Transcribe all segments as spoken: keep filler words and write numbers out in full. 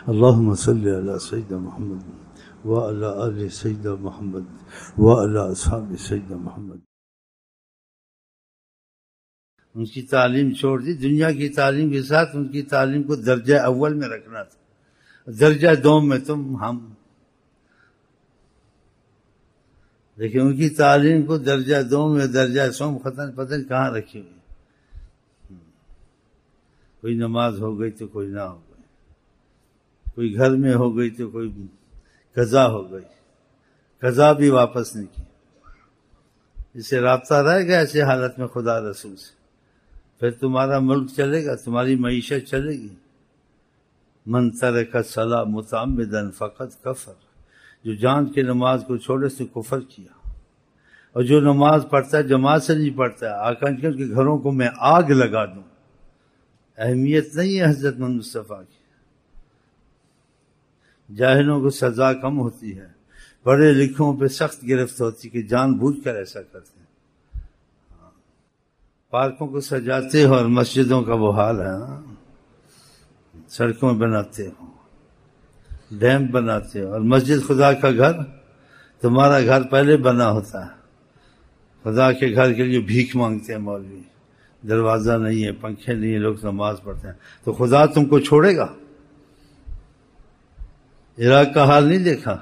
اللهم صل على سيدنا محمد وعلى آل سيدنا محمد وعلى أصحاب سيدنا محمد. ان کی تعلیم چھوڑ دی، دنیا کی تعلیم کے ساتھ ان کی تعلیم کو درجہ اول میں رکھنا تھا، درجہ دوم میں تم ہم. لیکن ان کی تعلیم کو درجہ دوم میں درجہ سوم ختم پتہ کہاں رکھی ہوئی. کوئی نماز ہو گئی تو کوئی نہ ہو گئی، کوئی گھر میں ہو گئی تو کوئی قضا ہو گئی، قضا بھی واپس نہیں کی. اس سے رابطہ رہے گا ایسے حالت میں خدا رسول سے، پھر تمہارا ملک چلے گا، تمہاری معیشت چلے گی. من ترک الصلاۃ متعمدا فقد کفر، جو جان کے نماز کو چھوڑے سے کفر کیا. اور جو نماز پڑھتا ہے جماعت سے نہیں پڑھتا ہے، آقا کے گھروں کو میں آگ لگا دوں. اہمیت نہیں ہے حضرت محمد مصطفیٰ کی. جاہلوں کو سزا کم ہوتی ہے، پڑھے لکھوں پہ سخت گرفت ہوتی کہ جان بوجھ کر ایسا کرتے ہیں. پارکوں کو سجاتے ہو اور مسجدوں کا وہ حال ہے، سڑکوں بناتے ہو، ڈیم بناتے ہو، اور مسجد خدا کا گھر، تمہارا گھر پہلے بنا ہوتا ہے. خدا کے گھر کے لیے بھیک مانگتے ہیں مولوی، دروازہ نہیں ہے، پنکھے نہیں ہیں، لوگ نماز پڑھتے ہیں، تو خدا تم کو چھوڑے گا؟ عراق کا حال نہیں دیکھا؟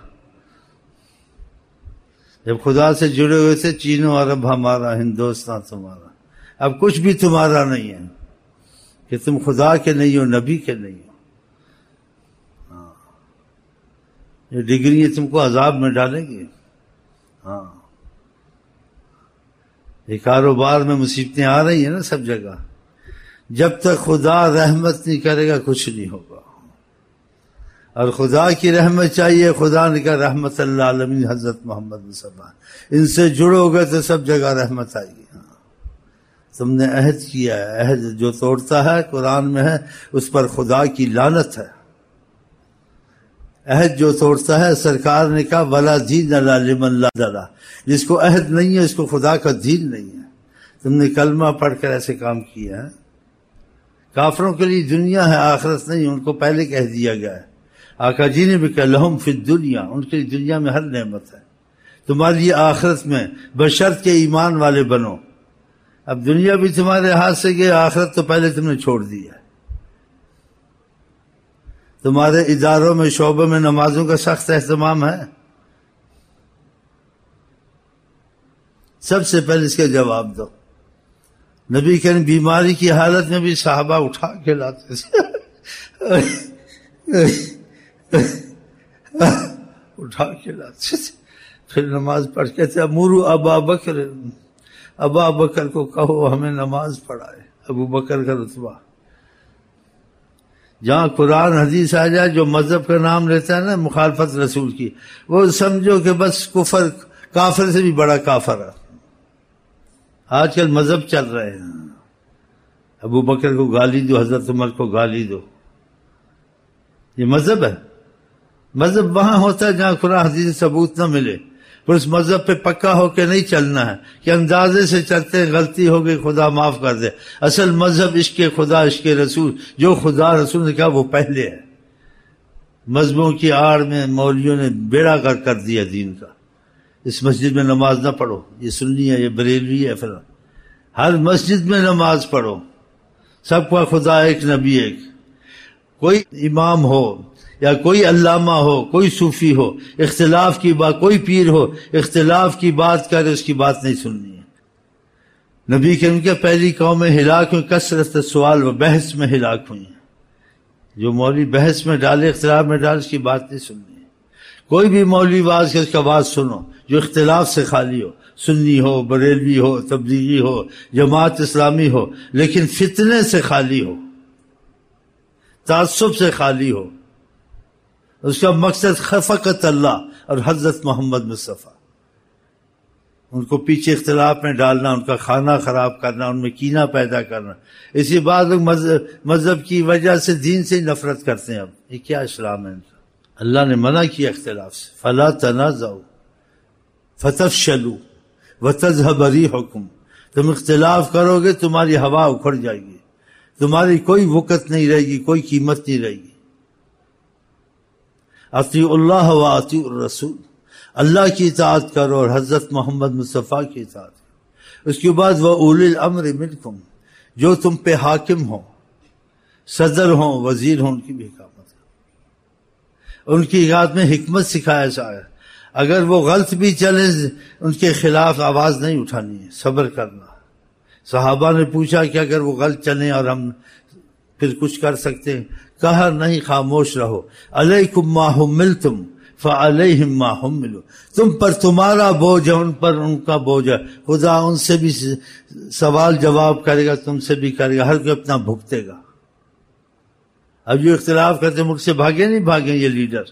جب خدا سے جڑے ہوئے تھے، چینوں عرب ہمارا، ہندوستان تمہارا، اب کچھ بھی تمہارا نہیں ہے کہ تم خدا کے نہیں ہو، نبی کے نہیں ہو. ہاں، یہ ڈگری تم کو عذاب میں ڈالیں گی. ہاں، یہ کاروبار میں مصیبتیں آ رہی ہیں نا سب جگہ. جب تک خدا رحمت نہیں کرے گا کچھ نہیں ہوگا. اور خدا کی رحمت چاہیے، خدا نے کہا رحمت اللہ عالمین حضرت محمد مصطفیٰ، ان سے جڑو گے تو سب جگہ رحمت آئے گی. تم نے عہد کیا ہے، عہد جو توڑتا ہے قرآن میں ہے اس پر خدا کی لعنت ہے. عہد جو توڑتا ہے، سرکار نے کہا ولا دین الا لمن لا دلا، جس کو عہد نہیں ہے اس کو خدا کا دین نہیں ہے. تم نے کلمہ پڑھ کر ایسے کام کیا ہے. کافروں کے لیے دنیا ہے، آخرت نہیں، ان کو پہلے کہہ دیا گیا ہے. آقا جی نے بھی کہا لہم فی الدنیا، ان کے لیے دنیا میں ہر نعمت ہے، تمہارے لیے آخرت میں بشرط کے ایمان والے بنو. اب دنیا بھی تمہارے ہاتھ سے گئی، آخرت تو پہلے تم نے چھوڑ دی ہے. تمہارے اداروں میں شعبوں میں نمازوں کا سخت اہتمام ہے. سب سے پہلے اس کا جواب دو. نبی کریم بیماری کی حالت میں بھی صحابہ اٹھا کے لاتے تھے اٹھا کے لاتے تھے، پھر نماز پڑھ کے تھے. امورو ابا بکر، ابا بکر کو کہو ہمیں نماز پڑھائے. ابو بکر کا رتبہ. جہاں قرآن حدیث آ جائے، جو مذہب کا نام لیتا ہے نا مخالفت رسول کی، وہ سمجھو کہ بس کفر، کافر سے بھی بڑا کافر ہے. آج کل مذہب چل رہے ہیں، ابو بکر کو گالی دو، حضرت عمر کو گالی دو، یہ مذہب ہے؟ مذہب وہاں ہوتا ہے جہاں قرآن حدیث ثبوت نہ ملے، پھر اس مذہب پہ پکا ہو کے نہیں چلنا ہے کہ اندازے سے چلتے ہیں، غلطی ہو گئی خدا معاف کر دے. اصل مذہب عشق خدا، عشق رسول، جو خدا رسول نے کہا وہ پہلے ہے. مذہبوں کی آڑ میں مولویوں نے بیڑا گر کر دیا دین کا. اس مسجد میں نماز نہ پڑھو، یہ سنی ہے، یہ بریلوی ہے، پھر ہر مسجد میں نماز پڑھو. سب کا خدا ایک، نبی ایک. کوئی امام ہو یا کوئی علامہ ہو، کوئی صوفی ہو، اختلاف کی بات، کوئی پیر ہو اختلاف کی بات کرے، اس کی بات نہیں سننی ہے. نبی کریم کے پہلی قومیں ہلاک ہوئی کثرت سوال و بحث میں ہلاک ہوئی ہیں. جو مولوی بحث میں ڈالے، اختلاف میں ڈالے، اس کی بات نہیں سننی ہے. کوئی بھی مولوی واز کے اس کا بات سنو جو اختلاف سے خالی ہو، سنی ہو، بریلوی ہو، تبلیغی ہو، جماعت اسلامی ہو، لیکن فتنے سے خالی ہو، تعصب سے خالی ہو. اس کا مقصد خفقت اللہ اور حضرت محمد مصطفیٰ. ان کو پیچھے اختلاف میں ڈالنا، ان کا کھانا خراب کرنا، ان میں کینہ پیدا کرنا. اسی بات لوگ مذہب کی وجہ سے دین سے نفرت کرتے ہیں. اب یہ کیا اسلام ہے ان کا؟ اللہ نے منع کیا اختلاف سے. فلا تنازعوا فتفشلوا وتذهب ريحكم. تم اختلاف کرو گے تمہاری ہوا اکھڑ جائے گی، تمہاری کوئی وقت نہیں رہے گی، کوئی قیمت نہیں رہے گی. اطیعوا اللہ و اطیعوا الرسول، اللہ کی اطاعت کرو اور حضرت محمد مصطفیٰ کی اطاعت کرو۔ اس کے بعد وَأُولِي الْأَمْرِ مِنْكُمْ، جو تم پہ حاکم ہوں، صدر ہوں، وزیر ہوں، ان کی بھی اقامت کرو۔ ان کی اطاعت میں حکمت سکھایا جائے، اگر وہ غلط بھی چلیں ان کے خلاف آواز نہیں اٹھانی ہے، صبر کرنا۔ صحابہ نے پوچھا کہ اگر وہ غلط چلیں اور ہم پھر کچھ کر سکتے ہیں، کہا نہیں، خاموش رہو۔ علیکم ما حملتم فعلیہم ما حملوا، تم پر تمہارا بوجھ ہے، ان پر ان کا بوجھ ہے، خدا ان سے بھی سوال جواب کرے گا، تم سے بھی کرے گا، ہر کوئی اپنا بھگتے گا۔ اب جو اختلاف کرتے ملک سے بھاگے نہیں بھاگے یہ لیڈر،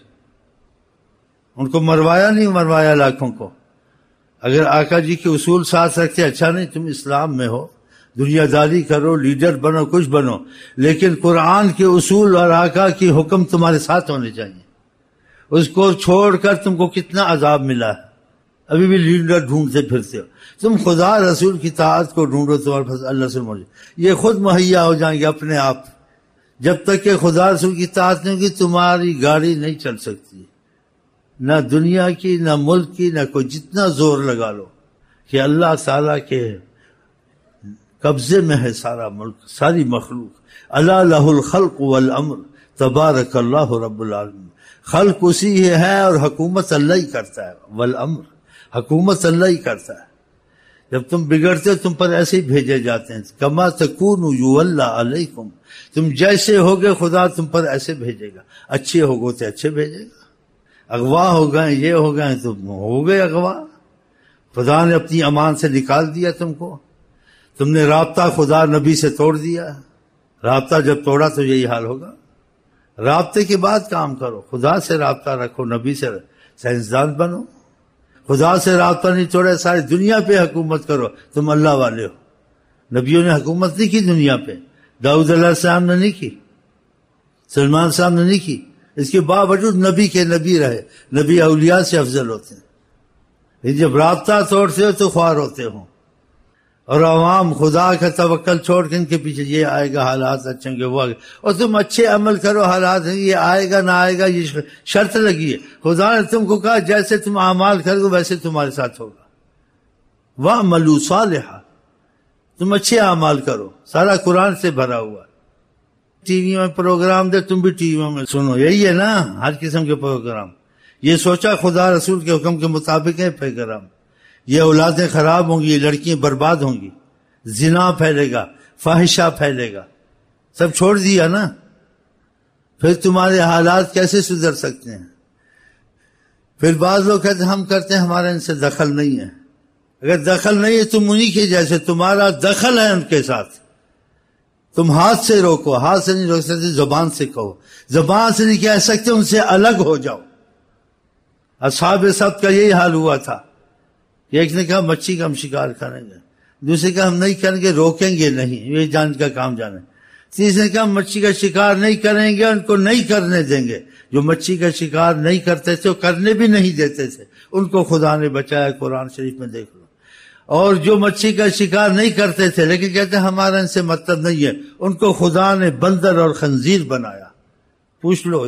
ان کو مروایا نہیں مروایا لاکھوں کو۔ اگر آقا جی کے اصول ساتھ رکھتے، اچھا نہیں تم اسلام میں ہو، دنیا داری کرو، لیڈر بنو، کچھ بنو، لیکن قرآن کے اصول اور آقا کی حکم تمہارے ساتھ ہونے چاہیے۔ اس کو چھوڑ کر تم کو کتنا عذاب ملا ہے، ابھی بھی لیڈر ڈھونڈتے پھرتے ہو۔ تم خدا رسول کی طاعت کو ڈھونڈو، تمہارے پاس اللہ سے مل یہ خود مہیا ہو جائیں گے اپنے آپ۔ جب تک کہ خدا رسول کی طاعت نہیں ہوگی تمہاری گاڑی نہیں چل سکتی، نہ دنیا کی، نہ ملک کی، نہ کوئی، جتنا زور لگا لو کہ اللہ تعالیٰ کے قبضے میں ہے سارا ملک، ساری مخلوق۔ الا لہ الخلق والامر تبارک اللہ رب العالمین، خلق اسی ہے اور حکومت اللہ ہی کرتا ہے، والامر، حکومت اللہ ہی کرتا ہے۔ جب تم بگڑتے ہو تم پر ایسے ہی بھیجے جاتے ہیں، کما تکونوا یولی علیکم، تم جیسے ہوگے خدا تم پر ایسے بھیجے گا، اچھے ہوگو تو اچھے بھیجے گا، اغوا ہو گئے، یہ ہو گئے تو ہو گئے اغوا، خدا نے اپنی امان سے نکال دیا تم کو، تم نے رابطہ خدا نبی سے توڑ دیا، رابطہ جب توڑا تو یہی حال ہوگا۔ رابطے کے بعد کام کرو، خدا سے رابطہ رکھو، نبی سے سائنسدان بنو، خدا سے رابطہ نہیں توڑا ساری دنیا پہ حکومت کرو، تم اللہ والے ہو۔ نبیوں نے حکومت نہیں کی دنیا پہ، داؤد علیہ السلام نے نہیں کی، سلمان صاحب نے نہیں کی، اس کے باوجود نبی کے نبی رہے۔ نبی اولیاء سے افضل ہوتے ہیں، جب رابطہ توڑتے ہو تو خوار ہوتے ہو، اور عوام خدا کا توکل چھوڑ کے ان کے پیچھے یہ آئے گا، حالات اچھے ہوں گے، وہ آگے، اور تم اچھے عمل کرو، حالات ہیں یہ آئے گا نہ آئے گا، یہ شرط لگی ہے۔ خدا نے تم کو کہا جیسے تم اعمال کرو ویسے تمہارے ساتھ ہوگا۔ وَاعْمَلُوا صَالِحًا، تم اچھے اعمال کرو، سارا قرآن سے بھرا ہوا ہے۔ ٹی وی میں پروگرام دے، تم بھی ٹی وی میں سنو، یہی ہے نا ہر قسم کے پروگرام۔ یہ سوچا خدا رسول کے حکم کے مطابق ہے پروگرام، یہ اولادیں خراب ہوں گی، یہ لڑکیاں برباد ہوں گی، زنا پھیلے گا، فاحشہ پھیلے گا، سب چھوڑ دیا نا، پھر تمہارے حالات کیسے سدھر سکتے ہیں؟ پھر بعض لوگ کہتے ہیں ہم کرتے ہیں، ہمارا ان سے دخل نہیں ہے۔ اگر دخل نہیں ہے تم انہی کے جیسے، تمہارا دخل ہے ان کے ساتھ، تم ہاتھ سے روکو، ہاتھ سے نہیں روک سکتے، زبان سے کہو، زبان سے نہیں کہہ سکتے، ان سے الگ ہو جاؤ۔ اصحاب سبت کا یہی حال ہوا تھا، ایک نے کہا مچھی کا ہم شکار کریں گے، دوسرے کہا ہم نہیں کریں گے، روکیں گے نہیں، یہ جان کا کام جانے، تیسرے نے کہا مچھی کا شکار نہیں کریں گے، ان کو نہیں کرنے دیں گے۔ جو مچھی کا شکار نہیں کرتے تھے وہ کرنے بھی نہیں دیتے تھے، ان کو خدا نے بچایا، قرآن شریف میں دیکھ لو۔ اور جو مچھی کا شکار نہیں کرتے تھے لیکن کہتے ہیں ہمارا ان سے مطلب نہیں ہے، ان کو خدا نے بندر اور خنزیر بنایا۔ پوچھ لو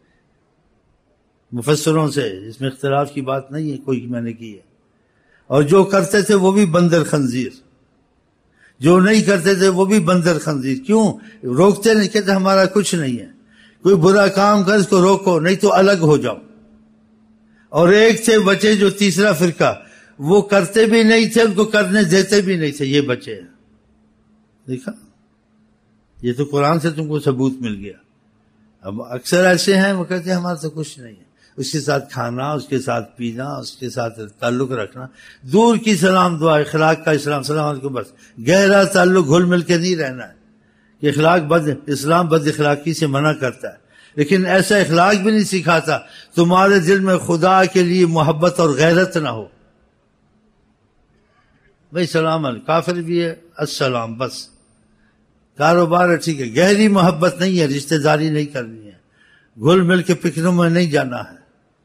مفسروں سے، اس میں اختلاف کی بات نہیں ہے کوئی، میں نے کی ہے۔ اور جو کرتے تھے وہ بھی بندر خنزیر، جو نہیں کرتے تھے وہ بھی بندر خنزیر۔ کیوں روکتے نہیں؟ کہتے ہمارا کچھ نہیں ہے، کوئی برا کام کر اس کو روکو، نہیں تو الگ ہو جاؤ۔ اور ایک تھے بچے جو تیسرا فرقہ، وہ کرتے بھی نہیں تھے، ان کو کرنے دیتے بھی نہیں تھے، یہ بچے ہیں۔ دیکھا، یہ تو قرآن سے تم کو ثبوت مل گیا۔ اب اکثر ایسے ہیں وہ کہتے ہیں ہمارا تو کچھ نہیں ہے، اس کے ساتھ کھانا، اس کے ساتھ پینا، اس کے ساتھ تعلق رکھنا، دور کی سلام دعا، اخلاق کا اسلام، سلام علیکم، بس گہرا تعلق، گھل مل کے نہیں رہنا ہے کہ اخلاق بد، اسلام بد اخلاقی سے منع کرتا ہے، لیکن ایسا اخلاق بھی نہیں سکھاتا تمہارے دل میں خدا کے لیے محبت اور غیرت نہ ہو۔ بھائی سلام علیکم، کافر بھی ہے السلام، بس کاروبار ہے ٹھیک ہے، گہری محبت نہیں ہے، رشتہ داری نہیں کرنی ہے، گھل مل کے پکنوں میں نہیں جانا ہے،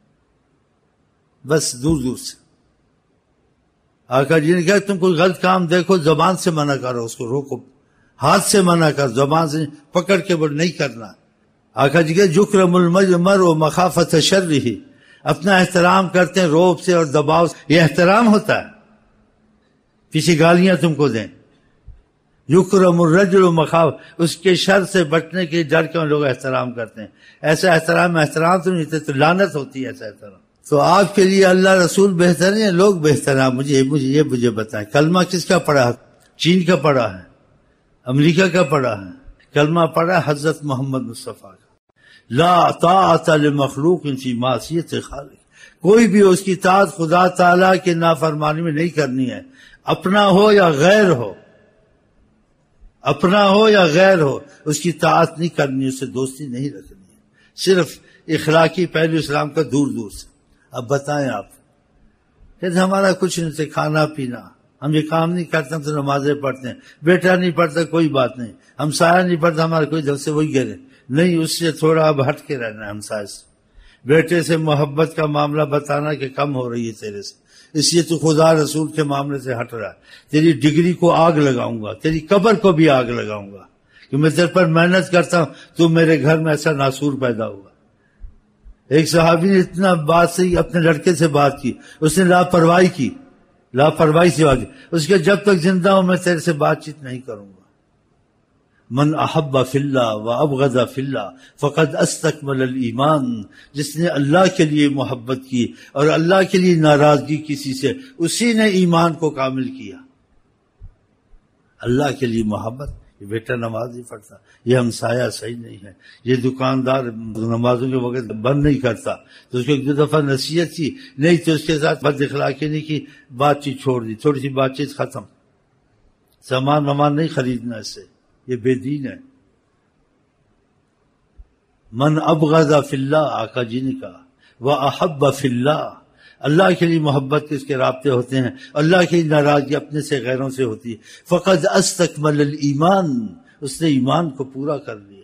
بس دور دور سے۔ آقا جی نے کہا تم کوئی غلط کام دیکھو زبان سے منع کرو، اس کو روکو، ہاتھ سے منع کر، زبان سے پکڑ کے بول نہیں کرنا۔ آقا جی کہ یکرم المرء مخافۃ شرہ، اپنا احترام کرتے ہیں روب سے اور دباؤ سے، یہ احترام ہوتا ہے؟ کسی گالیاں تم کو دیں. یکرم الرجل مخاف، اس کے شر سے بچنے کے ڈر کے لوگ احترام کرتے ہیں. ایسا احترام احترام تو نہیں تھے تو لعنت ہوتی ہے ایسا احترام. تو آپ کے لیے اللہ رسول بہتر ہیں، لوگ بہتر ہیں؟ مجھے مجھے یہ مجھے بتائیں، کلمہ کس کا پڑھا ہے؟ چین کا پڑھا ہے؟ امریکہ کا پڑھا ہے؟ کلمہ پڑھا ہے حضرت محمد مصطفیٰ کا. لا طاعت لمخلوق فی معصیت خالق، کوئی بھی اس کی اطاعت خدا تعالیٰ کے نافرمانی میں نہیں کرنی ہے، اپنا ہو یا غیر ہو، اپنا ہو یا غیر ہو، اس کی اطاعت نہیں کرنی، اس سے دوستی نہیں رکھنی ہے. صرف اخلاقی پہلو اسلام کا دور دور سے. اب بتائیں آپ، کہ ہمارا کچھ نہیں سے کھانا پینا، ہم یہ کام نہیں کرتے ہم تو نمازیں پڑھتے ہیں، بیٹا نہیں پڑھتا کوئی بات نہیں، ہم سایہ نہیں پڑھتا ہمارا کوئی دل سے وہی گرے نہیں، اس سے تھوڑا اب ہٹ کے رہنا ہے. ہم سایہ سے بیٹے سے محبت کا معاملہ بتانا کہ کم ہو رہی ہے تیرے سے، اس لیے تو خدا رسول کے معاملے سے ہٹ رہا ہے. تیری ڈگری کو آگ لگاؤں گا، تیری قبر کو بھی آگ لگاؤں گا کہ میں تیرے پر محنت کرتا ہوں، تو میرے گھر میں ایسا ناسور پیدا ہوا. ایک صحابی نے اتنا بات سے اپنے لڑکے سے بات کی، اس نے لاپرواہی کی، لاپرواہی سے بات کی، اس کے جب تک زندہ ہوں میں تیرے سے بات چیت نہیں کروں گا. من احب فی اللہ و ابغض فی اللہ فقد استکمل الایمان، جس نے اللہ کے لیے محبت کی اور اللہ کے لیے ناراضگی کسی سے، اسی نے ایمان کو کامل کیا. اللہ کے لیے محبت، یہ بیٹا نماز نہیں پڑھتا، یہ ہمسایہ صحیح نہیں ہے، یہ دکاندار نمازوں کے وقت بند نہیں کرتا، تو اس کو ایک دو دفعہ نصیحت کی، نہیں تو اس کے ساتھ بد اخلاقی نہیں کی، بات چیت چھوڑ دی، تھوڑی سی بات چیت ختم، سامان وامان نہیں خریدنا اس سے، یہ بے دین ہے. من ابغض فی اللہ، آقا جی نے کہا، وَأَحَبَّ فی اللہ، اللہ کے لیے محبت کے اس کے رابطے ہوتے ہیں، اللہ کی ناراضگی اپنے سے غیروں سے ہوتی ہے. فقد استکمل الایمان، اس نے ایمان کو پورا کر لیا.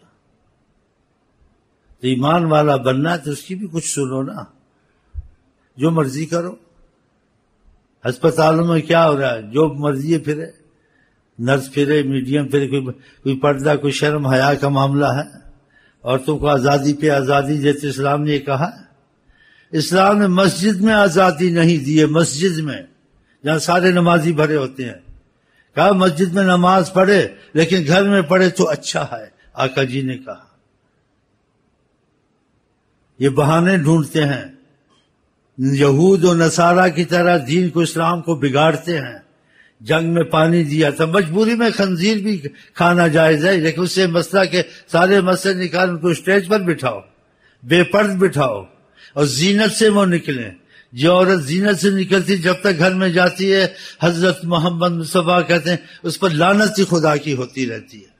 تو ایمان والا بننا ہے تو اس کی بھی کچھ سنو نا، جو مرضی کرو. ہسپتالوں میں کیا ہو رہا ہے؟ جو مرضی پھرے، نرس پھرے، میڈیم پھرے، کوئی کوئی پردہ کوئی شرم حیا کا معاملہ ہے. عورتوں کو آزادی پہ آزادی دیتے اسلام نے یہ کہا ہے. اسلام نے مسجد میں آزادی نہیں دی ہے، مسجد میں جہاں سارے نمازی بھرے ہوتے ہیں. کہا مسجد میں نماز پڑھے لیکن گھر میں پڑھے تو اچھا ہے، آقا جی نے کہا. یہ بہانے ڈھونڈتے ہیں، یہود و نصارہ کی طرح دین کو اسلام کو بگاڑتے ہیں. جنگ میں پانی دیا تھا، مجبوری میں خنزیر بھی کھانا جائز ہے، لیکن اس سے مسئلہ کے سارے مسئلے نکال ان کو اسٹیج پر بٹھاؤ، بے پرد بٹھاؤ اور زینت سے وہ نکلیں. جو عورت زینت سے نکلتی جب تک گھر میں جاتی ہے، حضرت محمد مصطفیٰ کہتے ہیں اس پر لعنت ہی خدا کی ہوتی رہتی ہے.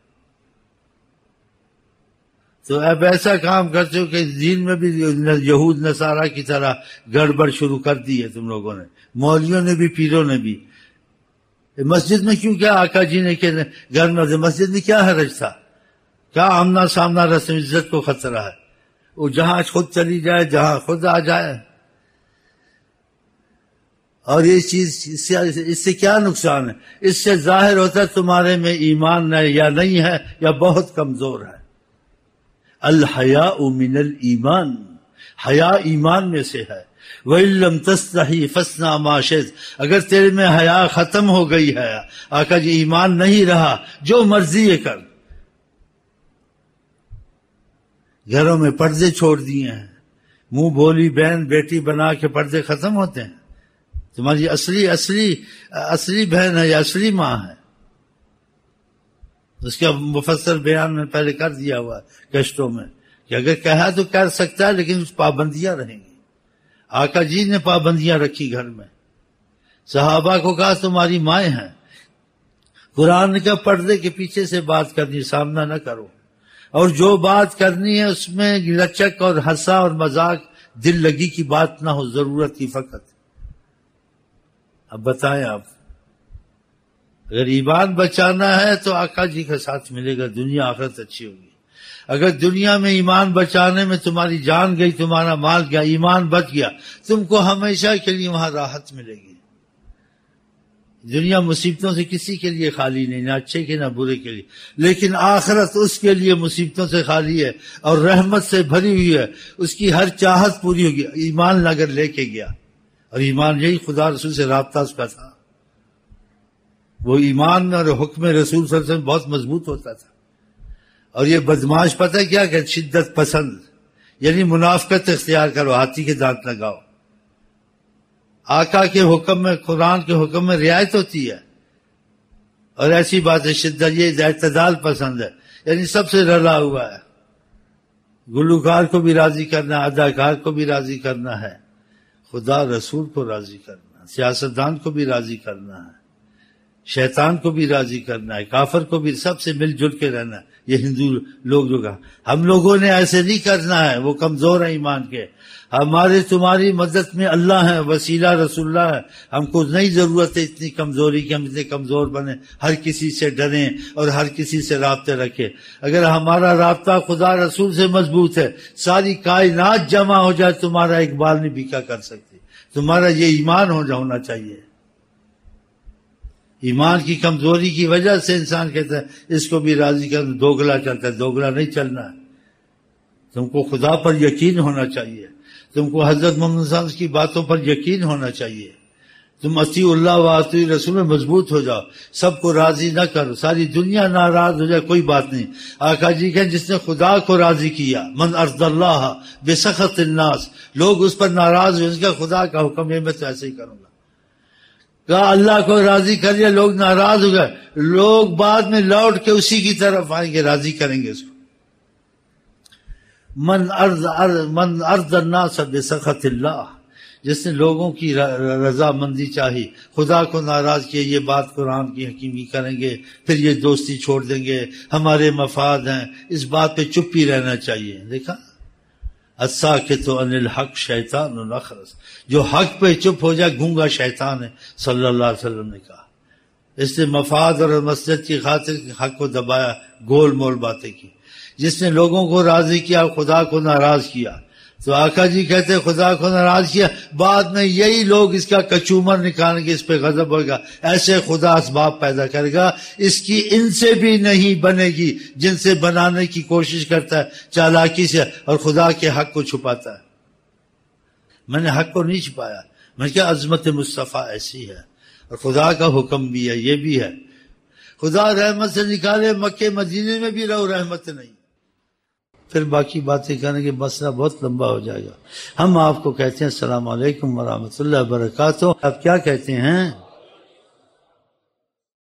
تو اب ایسا کام کرتے ہو کہ دین میں بھی یہود نصارہ کی طرح گڑبڑ شروع کر دی ہے تم لوگوں نے، مولویوں نے بھی، پیروں نے بھی. مسجد میں کیوں کیا آقا جی نے کہ گھر میں، مسجد میں کیا حرج تھا؟ کیا آمنا سامنا رسم عزت کو خطرہ ہے؟ وہ جہاں خود چلی جائے، جہاں خود آ جائے. اور یہ چیز اس سے اس سے کیا نقصان ہے؟ اس سے ظاہر ہوتا ہے تمہارے میں ایمان ہے یا نہیں ہے، یا بہت کمزور ہے. الحیاء من الایمان، حیا ایمان میں سے ہے. وَإِن لَمْ تَسْتَحِي فَاصْنَعْ مَا شِئْتَ، اگر تیرے میں حیا ختم ہو گئی ہے، آقا جی ایمان نہیں رہا، جو مرضی یہ کر. گھروں میں پردے چھوڑ دیے ہیں، منہ بولی بہن بیٹی بنا کے پردے ختم ہوتے ہیں. تمہاری اصلی اصلی اصلی بہن ہے یا اصلی ماں ہے، اس کا مفصل بیان میں پہلے کر دیا ہوا کشتوں میں کہ اگر کہا تو کر سکتا ہے لیکن اس پابندیاں رہیں گی. آقا جی نے پابندیاں رکھی گھر میں. صحابہ کو کہا تمہاری مائیں ہیں. قرآن نے کہا پردے کے پیچھے سے بات کرنی، سامنا نہ کرو، اور جو بات کرنی ہے اس میں لچک اور ہنسا اور مذاق دل لگی کی بات نہ ہو، ضرورت کی فقط. اب بتائیں آپ، اگر ایمان بچانا ہے تو آقا جی کا ساتھ ملے گا، دنیا آخرت اچھی ہوگی. اگر دنیا میں ایمان بچانے میں تمہاری جان گئی، تمہارا مال گیا، ایمان بچ گیا، تم کو ہمیشہ کے لیے وہاں راحت ملے گی. دنیا مصیبتوں سے کسی کے لیے خالی نہیں، نہ اچھے کے نہ برے کے لیے، لیکن آخرت اس کے لیے مصیبتوں سے خالی ہے اور رحمت سے بھری ہوئی ہے، اس کی ہر چاہت پوری ہوگی ایمان اگر لے کے گیا۔ اور ایمان یہی خدا رسول سے رابطہ اس کا تھا، وہ ایمان اور حکم رسول صلی اللہ علیہ وسلم بہت مضبوط ہوتا تھا۔ اور یہ بدماش پتہ کیا کہ شدت پسند، یعنی منافقت اختیار کرو، ہاتھی کے دانت لگاؤ۔ آقا کے حکم میں، قرآن کے حکم میں رعایت ہوتی ہے، اور ایسی بات ہے شدت، یہ اعتدال پسند ہے، یعنی سب سے رلا ہوا ہے۔ گلوکار کو بھی راضی کرنا ہے، اداکار کو بھی راضی کرنا ہے، خدا رسول کو راضی کرنا ہے، سیاستدان کو بھی راضی کرنا ہے، شیطان کو بھی راضی کرنا ہے، کافر کو بھی، سب سے مل جل کے رہنا ہے۔ یہ ہندو لوگ جو کہا ہم لوگوں نے ایسے نہیں کرنا ہے، وہ کمزور ہیں ایمان کے، ہمارے تمہاری مدد میں اللہ ہے، وسیلہ رسول اللہ ہے، ہم کو نہیں ضرورت ہے اتنی کمزوری کی، ہم اتنے کمزور بنے، ہر کسی سے ڈریں اور ہر کسی سے رابطے رکھیں۔ اگر ہمارا رابطہ خدا رسول سے مضبوط ہے، ساری کائنات جمع ہو جائے، تمہارا اقبال نہیں بھیکا کر سکتی، تمہارا یہ ایمان ہو ہونا چاہیے۔ ایمان کی کمزوری کی وجہ سے انسان کہتا ہے اس کو بھی راضی کر، دوگلا چلتا ہے، دوگلا نہیں چلنا ہے۔ تم کو خدا پر یقین ہونا چاہیے، تم کو حضرت محمد صلی اللہ علیہ وسلم کی باتوں پر یقین ہونا چاہیے، تم اطیع اللہ و اطیع رسول میں مضبوط ہو جاؤ، سب کو راضی نہ کرو، ساری دنیا ناراض ہو جائے کوئی بات نہیں۔ آقا جی کہیں جس نے خدا کو راضی کیا، من ارض اللہ بسخط الناس، لوگ اس پر ناراض ہوئے، اس کا خدا کا حکم ہے میں تو ایسے ہی کروں گا۔ کہا اللہ کو راضی کر لیا، لوگ ناراض ہو گئے، لوگ بعد میں لوٹ کے اسی کی طرف آئیں گے، راضی کریں گے اس کو۔ من ارض من ارض الناس بسخط اللہ، جس نے لوگوں کی رضا مندی چاہی، خدا کو ناراض کیا، یہ بات قرآن کی حکیمی کریں گے، پھر یہ دوستی چھوڑ دیں گے، ہمارے مفاد ہیں، اس بات پہ چپ ہی رہنا چاہیے۔ دیکھا الساکت عن الحق شیطان الاخرس، جو حق پہ چپ ہو جائے گونگا شیطان ہے، صلی اللہ علیہ وسلم نے کہا۔ اس نے مفاد اور مسجد کی خاطر حق کو دبایا، گول مول باتیں کی۔ جس نے لوگوں کو راضی کیا، خدا کو ناراض کیا۔ تو آقا جی کہتے خدا کو ناراض کیا، بعد میں یہی لوگ اس کا کچومر نکالیں گے، اس پہ غضب ہوگا، ایسے خدا اسباب پیدا کرے گا، اس کی ان سے بھی نہیں بنے گی جن سے بنانے کی کوشش کرتا ہے چالاکی سے، اور خدا کے حق کو چھپاتا ہے۔ میں نے حق کو نہیں چھپایا، میں نے کہا عظمت مصطفیٰ ایسی ہے، اور خدا کا حکم بھی ہے، یہ بھی ہے، خدا رحمت سے نکالے، مکے مدینے میں بھی رہو، رحمت نہیں۔ پھر باقی باتیں کریں گے، مسئلہ بہت لمبا ہو جائے گا۔ ہم آپ کو کہتے ہیں السلام علیکم ورحمۃ اللہ وبرکاتہ۔ آپ کیا کہتے ہیں؟